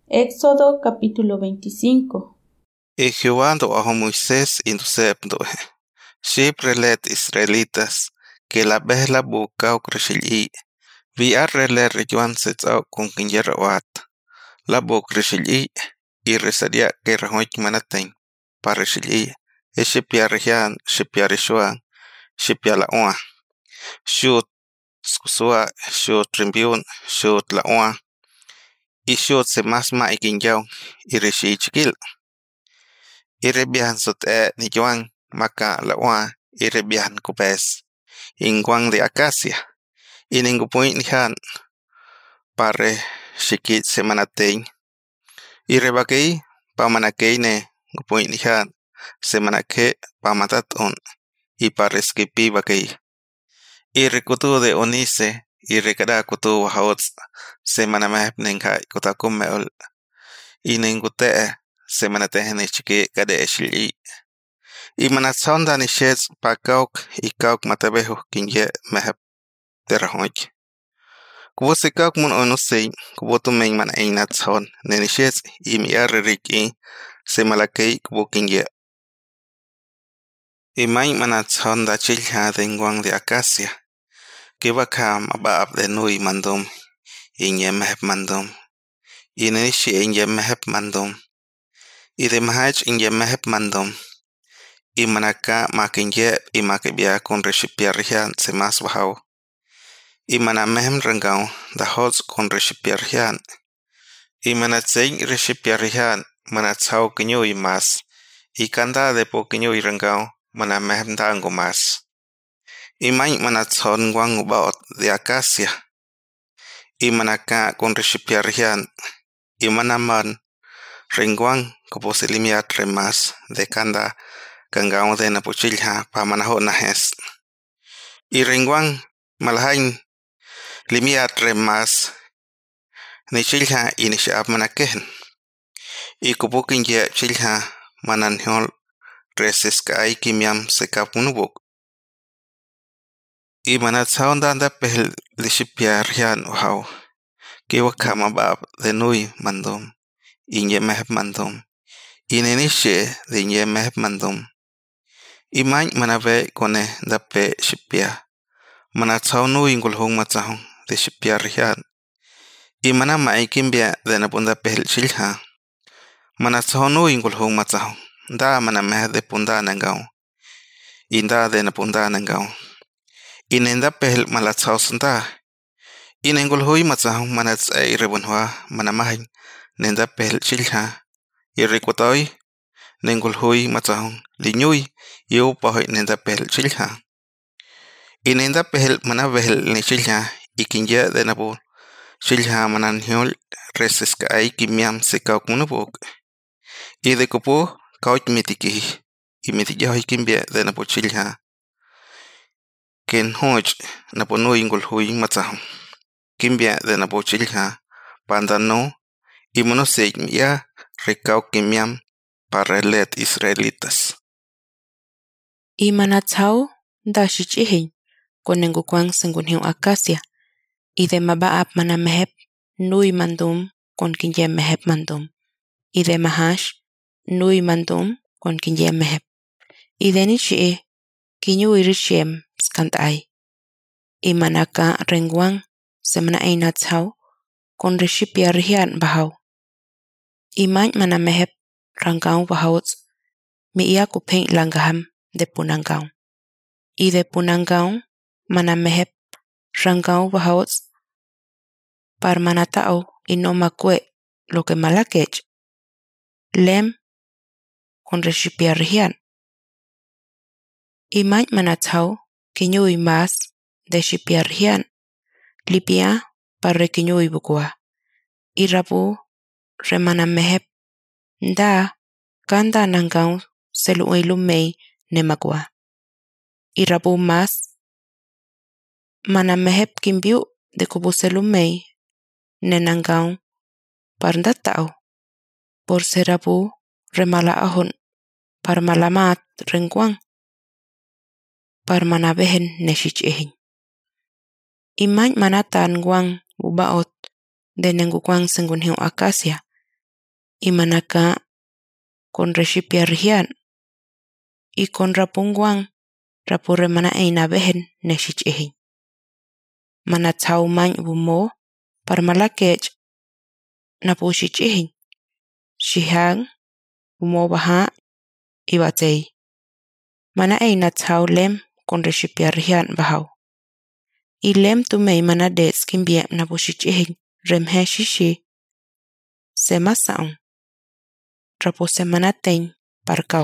Éxodo capítulo 25. Y Jehová a Moisés y Nusepdoe, Shibrelet Israelitas, que la behla bucao creshili, vi arrele rejuan setsao con kinyerawat, la bu creshili, y resaria que rahoik manatain, para shili, e shipiarihan, shipiarishuan, shipialaoa, shut skusua, shut rimbiun, shut laoa, y shut se mas ma ikinyaw, y reshi chikil. Irebihan sot ni juan maka lawa irebihan kupes ingwang de acacia iningupuin nihan pare shikit semanatein irebakei pamanakei ne gupuin nihan semanake pamataton y pareskipi bakei irekutu de onise irekada kutu wahots semanameh nenkai kutakumeol iningute semanatehne chike kade shili Imanatsonda ni shets pakauk ikauk matabehu kinye mehep terahoj. Kubusikak mun onusei kubutu men man einatson neni shets imiarriki semalakei kubukinye. Imay manatsonda chilha de ngwang de acacia. Kibaka mabab de nui mandum inye mehep mandum. Inenishi inye mehep mandum. Ide mahach inye mehep mandum. Imanaka makinye imakibia con reshipiarihan se mas bajao. Imanamehem rangao da hots con reshipiarihan. Imanatsein reshipiarihan manatsao kinyo mas. Ikanda de po kinyo rangao manamehem dango mas. Imay manatson guang ubaot de acacia. Imanaka con reshipiarihan. Imanaman ringuang kuposilimiat remas de kanda kangao de napuchilha pamanaho nahes. Iringwang malhain limiat remas nichilha inishab manakehen. Ikubukin ye chilha mananhol resiska aikimiam sekapunubuk. Imanatsaonda anda pehel lishipiarian uhau. Kiwaka mabab de nui mandum. Inye meheb mandum. Inenishe de inye meheb mandum. Imay manabe kone dape shipia. Manatsau ingulhong matsahong de shipia rihan. Imana maikimbia de napunda pehel shilha. Manatsau ingulhong matsahong. Da manameh de punda nangao. Inda de napunda nangao. Inenda pehel malatsau senda. Inengulhoi matsahong manatsai rebunhwa manamahin. Nenda pehel shilha. Irikotoi. Nengulhui matsahong linyui yo pahoy nenda pehel chilha. Inenda pehel manabehel ni chilha ikinya de nabu chilha mananhiol resiska ay kimiam sekauk munubuk. Ide kupo kaut mitiki imitiyahoy kimbia de nabu chilha. Ken hoj nabu no ingulhui matsahong. Kimbia de nabu chilha pandano imunosei ya rekauk kimiam para let Israelitas. Imanatsau da shichihin konengu kwang sengunhiu acacia. Ide mabaap manamehep nui mandum kon kinye mehep mandum. Ide mahash nui mandum kon kinye mehep. Ide nichie kinyu irishem skantay. Imanaka rengwang semana einatsau kon reshipia rihan bahau. Imany manamehep rangau bahauts mi iya kupeng langgaham de punanggaung. Ide punanggaung manamehep ranggaung bahauts par manatao inomakwe lo que malakech lem con reshipiarihan. Imany manatao kinyui mas de shipiarihan lipia par rekinyui bukua. Irabu remanamehep nda kanda nanggaung selu'ay lumay nemakwa. Irabu mas manamehep kimbiu de kubuselumei nenanggaung parndatao por serabu remalaahon par malamat rengwang par manabehen neshichehin. Imany manatan gwang ubaot de nengukwang sengunhiu acacia y manaka con reshipia rihian y con rapungwang rapure mana eina behen neshichihin. Mana tau main bumo par malakech napushichihin. Shihang bumo baha ibatei. Mana eina tau lem con reshipia rihian bahau. I lem tu mei mana des kimbiem napushichihin remhe shishi. Sema saung. Rapuse mana tein par kau.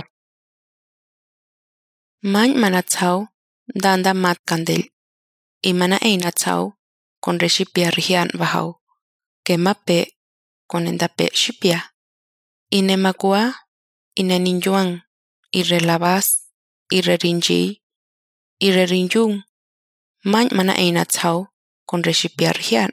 Main mana tau danda mat kandel. I mana eina tau con reshipia rihian bahau. Que mape con endape shipia. Ine makua, ine ninjuang, ire labas, ire rinji, ire rinjung. Main mana eina tau con reshipia rihian.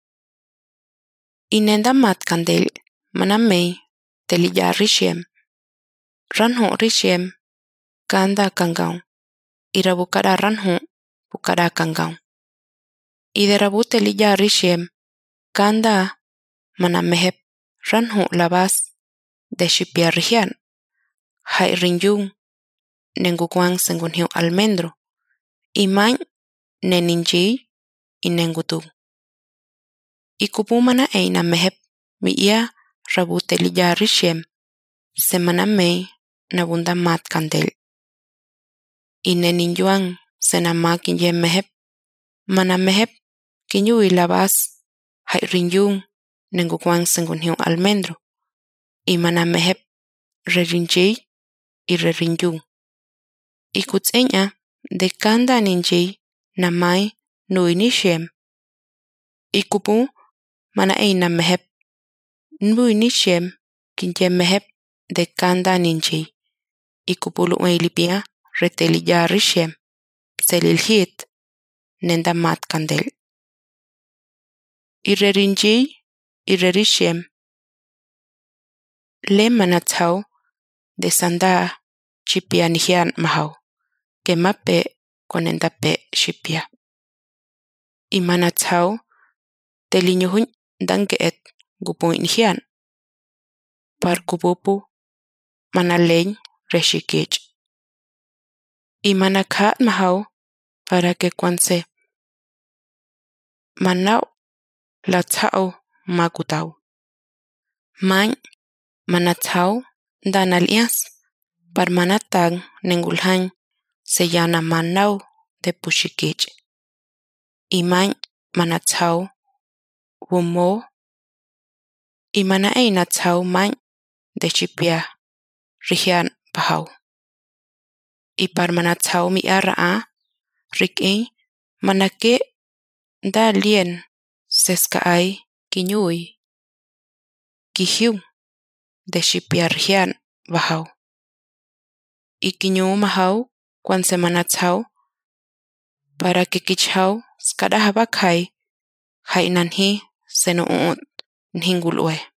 Inenda mat kandel mana mei telija rishem. Ranho rishem kanda kangaung. Ira bukara ranho bukara kangaung. Idera telija rishem kanda mana mehep ranho labas de shipia rihian. Hai rinjung nengukwang sengunhiu almendro. Imain neninji inengutu. Ikupu mana eina mehep mi ia rabu telija rishem. Semana mei nabunda mat kandel. Ine ninjuang senama kinje mehep. Mana mehep kinyui labas hai rinjung nengukwang sengunhiu almendro. I mana mehep rerinji i rerinjung. Ikutsenya de kanda ninji namai nui nishem. Ikupu mana eina mehep nui nishem kinje mehep de kanda ninji. Ikupulu lipia retelija rishem. Selilhit nenda mat kandel. Irerinji irerishem. Le mana tau de sanda chipia nihian mahau. Que mape con endape shipia. I mana tau telinyuhun dangeet gupuin nihian. Par kupupu mana leñ reshikich. I mana kaat mahau para que cuanse manau la tau makutau. Main mana tau dan alias par mana tang nengulhan se llana manau de pushikich. I main mana tau bumo. I mana eina tau main de chipia rihian bahau. I par mana tau mi araa riki mana ke da lien seska ai kinyui kihiu de shipia rihian bahau. I kinyu mahau kwan semana tau para que kichau skadaha bakai hai nanhi senuut nhingulue.